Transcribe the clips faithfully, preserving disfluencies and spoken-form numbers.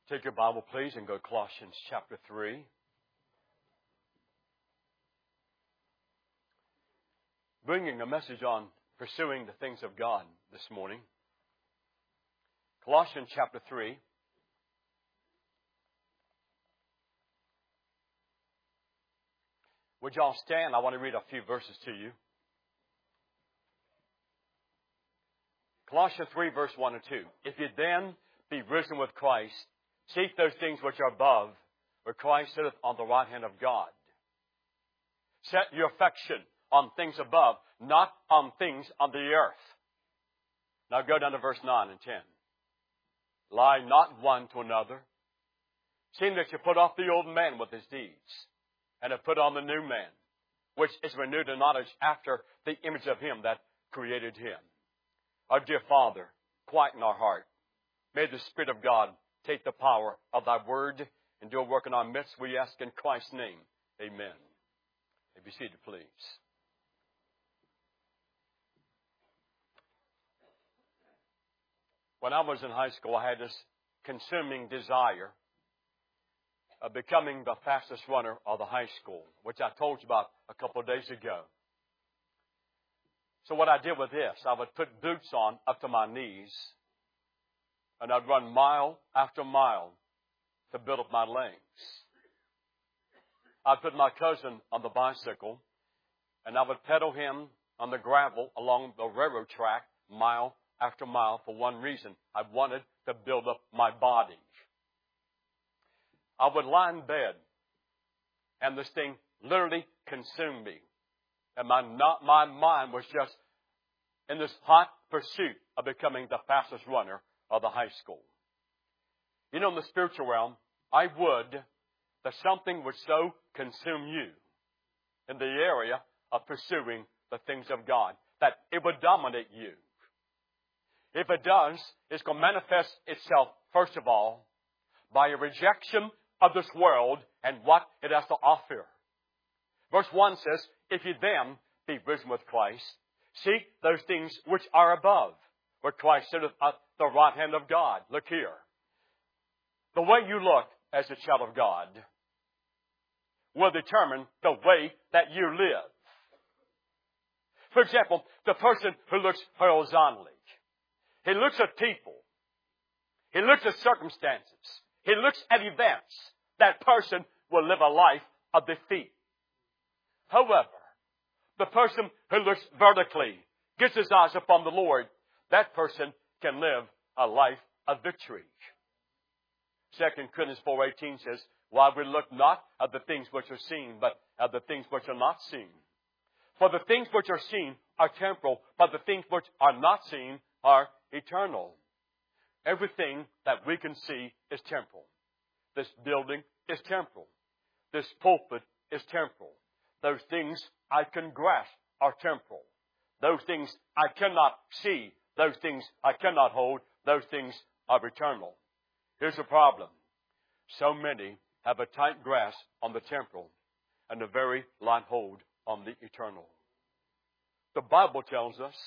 Take your Bible, please, and go to Colossians chapter three. Bringing a message on pursuing the things of God this morning. Colossians chapter three. Would y'all stand? I want to read a few verses to you. Colossians three, verse one and two. If you then be risen with Christ, seek those things which are above, where Christ sitteth on the right hand of God. Set your affection on things above, not on things on the earth. Now go down to verse nine and ten. Lie not one to another, seeing that you put off the old man with his deeds, and have put on the new man, which is renewed in knowledge after the image of him that created him. Our dear Father, quieten our heart. May the Spirit of God take the power of thy word and do a work in our midst, we ask in Christ's name. Amen. May be seated, please. When I was in high school, I had this consuming desire of becoming the fastest runner of the high school, which I told you about a couple of days ago. So what I did with this, I would put boots on up to my knees, and I'd run mile after mile to build up my legs. I'd put my cousin on the bicycle, and I would pedal him on the gravel along the railroad track mile after mile for one reason. I wanted to build up my body. I would lie in bed, and this thing literally consumed me. And my, not, my mind was just in this hot pursuit of becoming the fastest runner of the high school. You know, in the spiritual realm, I would that something would so consume you in the area of pursuing the things of God that it would dominate you. If it does, it's going to manifest itself, first of all, by a rejection of this world and what it has to offer. Verse one says, if you then be risen with Christ, seek those things which are above, where Christ sitteth at the right hand of God. Look here. The way you look as a child of God will determine the way that you live. For example, the person who looks horizontally, he looks at people, he looks at circumstances, he looks at events. That person will live a life of defeat. However, the person who looks vertically, gets his eyes upon the Lord, that person can live a life of victory. Second Corinthians four eighteen says, while we look not at the things which are seen, but at the things which are not seen. For the things which are seen are temporal, but the things which are not seen are eternal. Everything that we can see is temporal. This building is temporal. This pulpit is temporal. Those things I can grasp are temporal. Those things I cannot see. Those things I cannot hold. Those things are eternal. Here's the problem. So many have a tight grasp on the temporal and a very light hold on the eternal. The Bible tells us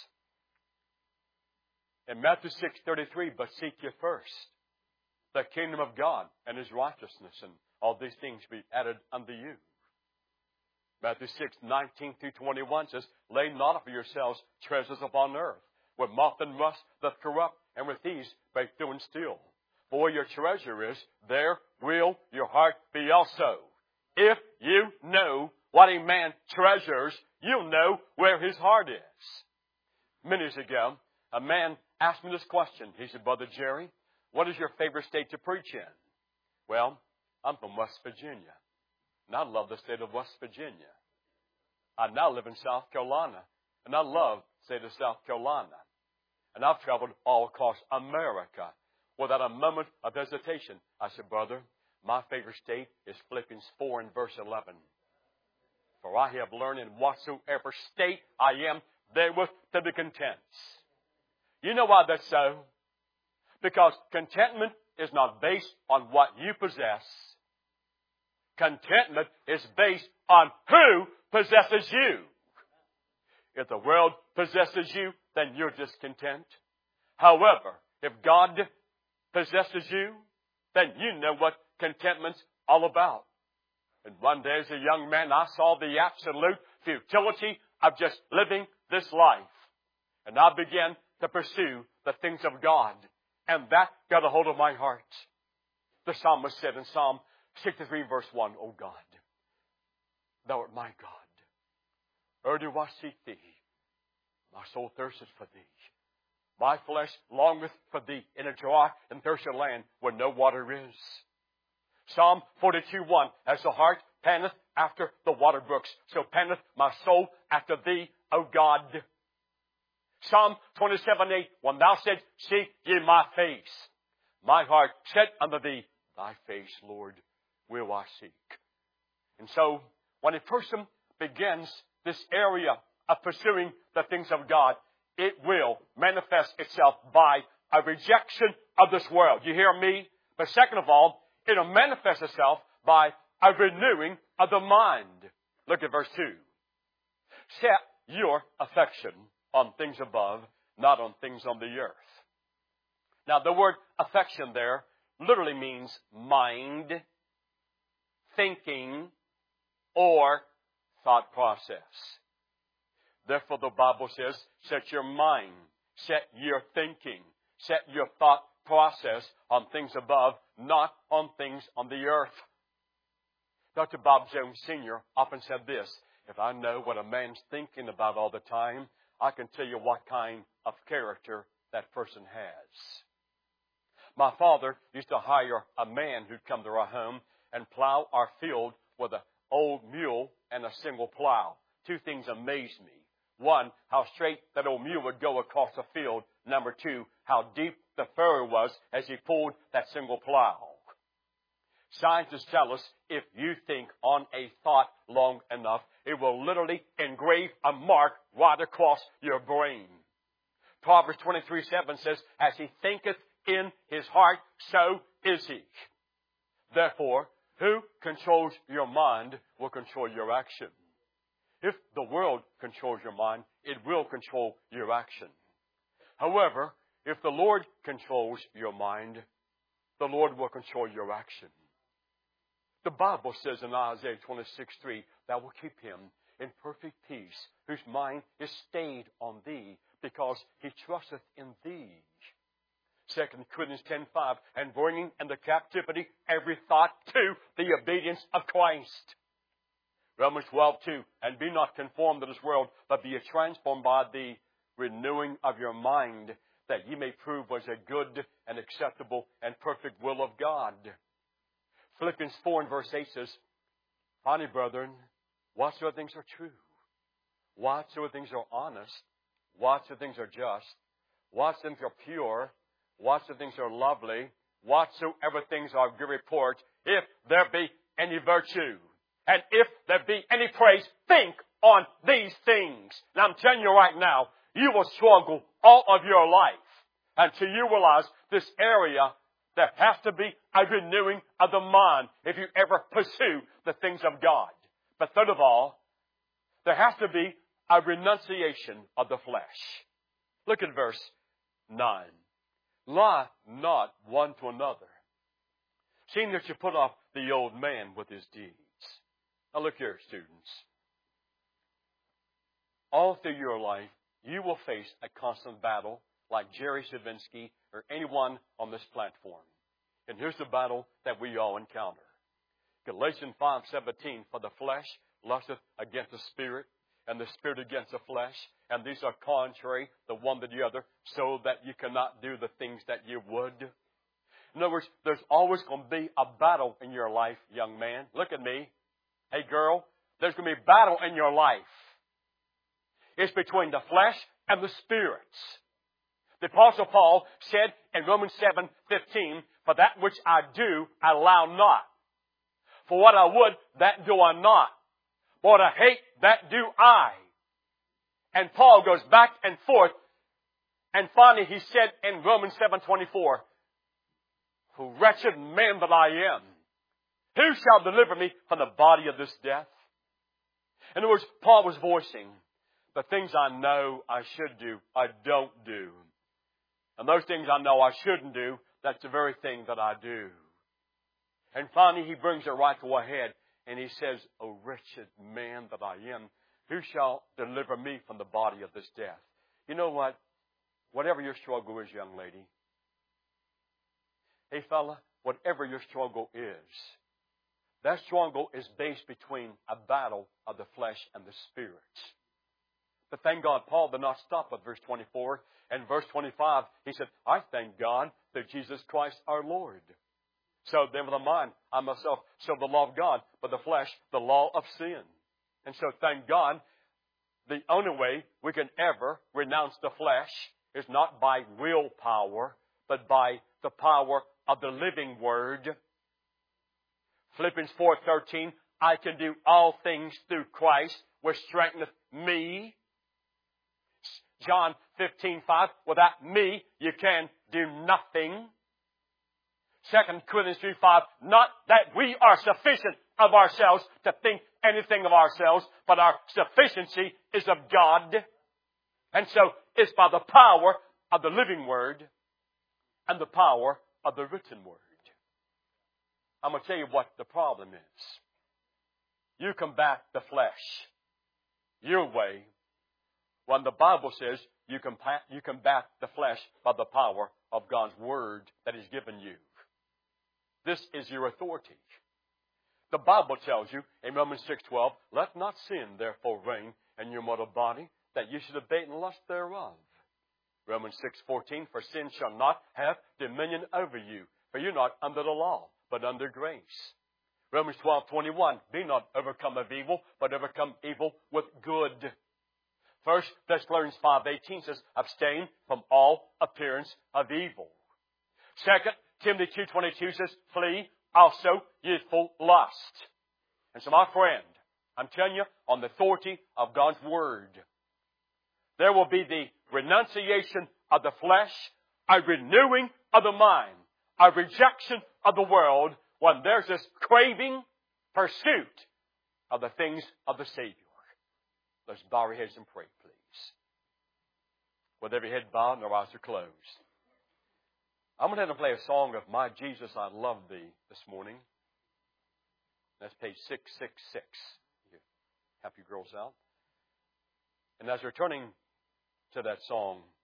in Matthew six thirty-three, but seek ye first the kingdom of God and his righteousness, and all these things be added unto you. Matthew six nineteen through twenty-one says, lay not up for yourselves treasures upon earth, where moth and rust doth corrupt, and with these break through and steal. For where your treasure is, there will your heart be also. If you know what a man treasures, you'll know where his heart is. Many years ago, a man asked me this question. He said, Brother Jerry, what is your favorite state to preach in? Well, I'm from West Virginia, and I love the state of West Virginia. I now live in South Carolina, and I love the state of South Carolina. And I've traveled all across America without a moment of hesitation. I said, brother, my favorite state is Philippians four and verse eleven. For I have learned in whatsoever state I am, therewith to be content. You know why that's so? Because contentment is not based on what you possess. Contentment is based on who possesses you. If the world possesses you, then you're discontent. However, if God possesses you, then you know what contentment's all about. And one day as a young man, I saw the absolute futility of just living this life. And I began to pursue the things of God. And that got a hold of my heart. The psalmist said in Psalm sixty-three verse one, O God, Thou art my God. Early do I seek Thee. My soul thirsteth for Thee. My flesh longeth for Thee in a dry and thirsty land where no water is. Psalm forty-two one, as the heart panteth after the water brooks, so panteth my soul after Thee, O God. Psalm twenty-seven eight, when Thou saidst, Seek ye my face, my heart said unto Thee, Thy face, Lord, will I seek. And so, when a person begins this area of pursuing the things of God, it will manifest itself by a rejection of this world. You hear me? But second of all, it'll manifest itself by a renewing of the mind. Look at verse two. Set your affection on things above, not on things on the earth. Now, the word affection there literally means mind, thinking, or thought process. Therefore, the Bible says, set your mind, set your thinking, set your thought process on things above, not on things on the earth. Doctor Bob Jones Senior often said this, if I know what a man's thinking about all the time, I can tell you what kind of character that person has. My father used to hire a man who'd come to our home and plow our field with an old mule and a single plow. Two things amazed me. One, how straight that old mule would go across the field. Number two, how deep the furrow was as he pulled that single plow. Scientists tell us if you think on a thought long enough, it will literally engrave a mark right across your brain. Proverbs twenty-three seven says, as he thinketh in his heart, so is he. Therefore, who controls your mind will control your action. If the world controls your mind, it will control your action. However, if the Lord controls your mind, the Lord will control your action. The Bible says in Isaiah twenty-six three, Thou will keep him in perfect peace, whose mind is stayed on Thee, because he trusteth in Thee. Second Corinthians ten five, and bringing into captivity every thought to the obedience of Christ. Romans twelve two, and be not conformed to this world, but be ye transformed by the renewing of your mind, that ye may prove what is a good and acceptable and perfect will of God. Philippians four and verse eight says, Finally, brethren, whatsoever things are true, whatsoever things are honest, whatsoever things are just, whatsoever things are pure, whatsoever things are lovely, whatsoever things are of good report, if there be any virtue, and if there be any praise, think on these things. Now, I'm telling you right now, you will struggle all of your life until you realize this area. There has to be a renewing of the mind if you ever pursue the things of God. But third of all, there has to be a renunciation of the flesh. Look at verse nine. Lie not one to another, seeing that you put off the old man with his deeds. Now look here, students. All through your life, you will face a constant battle like Jerry Shavinsky or anyone on this platform. And here's the battle that we all encounter. Galatians five seventeen, for the flesh lusteth against the spirit, and the spirit against the flesh, and these are contrary the one to the other, so that you cannot do the things that you would. In other words, there's always going to be a battle in your life, young man. Look at me. Hey, girl, there's going to be a battle in your life. It's between the flesh and the spirits. The Apostle Paul said in Romans seven fifteen, for that which I do, I allow not. For what I would, that do I not. But what I hate, that do I. And Paul goes back and forth. And finally he said in Romans seven twenty-four, wretched man that I am, who shall deliver me from the body of this death? In other words, Paul was voicing, the things I know I should do, I don't do. And those things I know I shouldn't do, that's the very thing that I do. And finally, he brings it right to a head. And he says, O wretched man that I am, who shall deliver me from the body of this death? You know what? Whatever your struggle is, young lady. Hey, fella, whatever your struggle is, that struggle is based between a battle of the flesh and the spirit. But thank God, Paul did not stop at verse twenty-four. And verse twenty-five, he said, I thank God through Jesus Christ our Lord. So then with the mind, I myself serve the law of God, but the flesh, the law of sin. And so thank God, the only way we can ever renounce the flesh is not by willpower, but by the power of the living Word. Philippians four thirteen, I can do all things through Christ, which strengtheneth me. John fifteen five, without me, you can do nothing. Second Corinthians three five, not that we are sufficient of ourselves to think anything of ourselves, but our sufficiency is of God. And so it's by the power of the living Word and the power of the written Word. I'm going to tell you what the problem is. You combat the flesh your way when the Bible says you combat, you combat the flesh by the power of God's Word that is given you. This is your authority. The Bible tells you in Romans six twelve, let not sin therefore reign in your mortal body, that you should obey the lust thereof. Romans six fourteen, for sin shall not have dominion over you, for you're not under the law, but under grace. Romans twelve twenty-one, be not overcome of evil, but overcome evil with good. First Thessalonians five eighteen says, abstain from all appearance of evil. Second Timothy two twenty-two says, flee also youthful lust. And so my friend, I'm telling you, on the authority of God's Word, there will be the renunciation of the flesh, a renewing of the mind, a rejection of the world, when there's this craving pursuit of the things of the Savior. Let's bow our heads and pray, please. With every head bowed and our eyes are closed. I'm going to play a song of My Jesus, I Love Thee this morning. That's page six sixty-six. Help you girls out. And as we're turning to that song,